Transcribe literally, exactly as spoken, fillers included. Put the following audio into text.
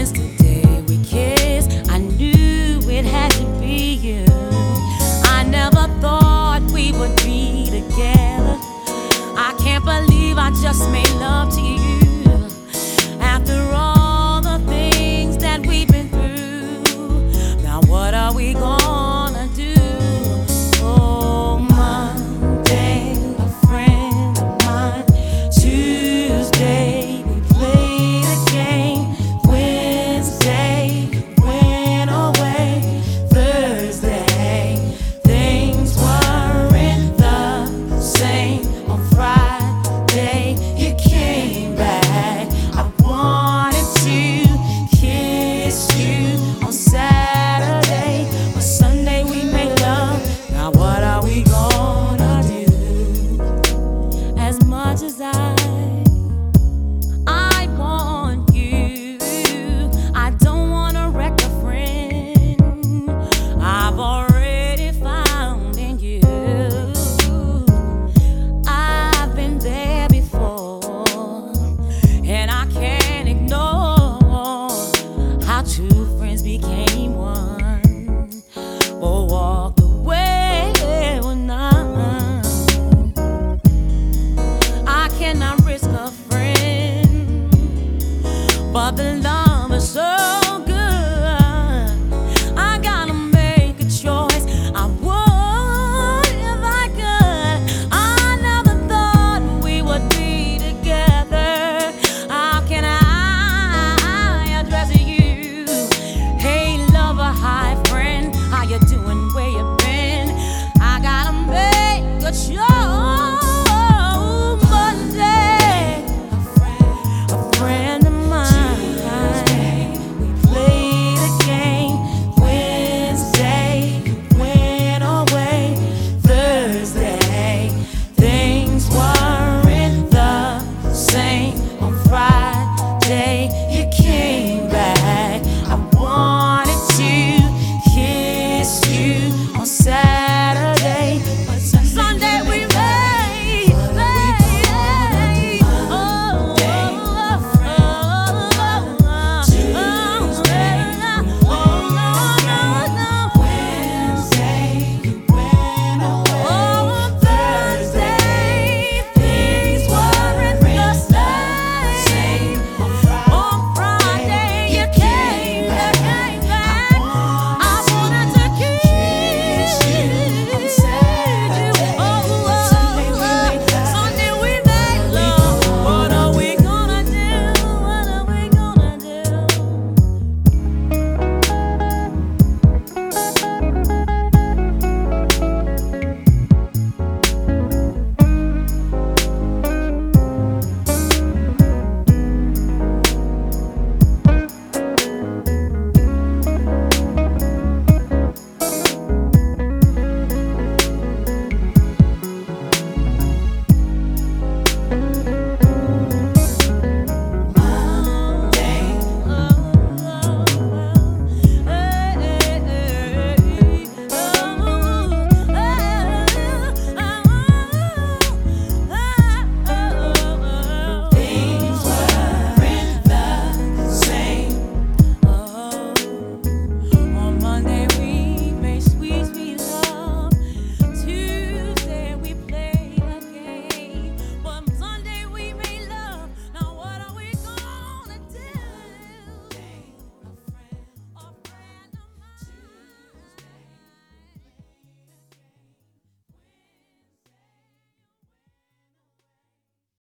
Since the day we kissed, I knew it had to be you. I never thought we would be together. I can't believe I just made love to you. After all the things that we've been through, now what are we gonna do? Oh, Monday, a friend of mine. Tuesday, we played a game. Wednesday, went away. Thursday, things weren't the same. On Friday, you came back. I wanted to kiss you on Saturday, but Sunday we made love. Now what are we gonna do? As much as I I want you, I don't wanna wreck a friend I've already found in you. I've been there before, and I can't ignore how two friends became one, but walked away with none. I cannot risk a friend, but the love is so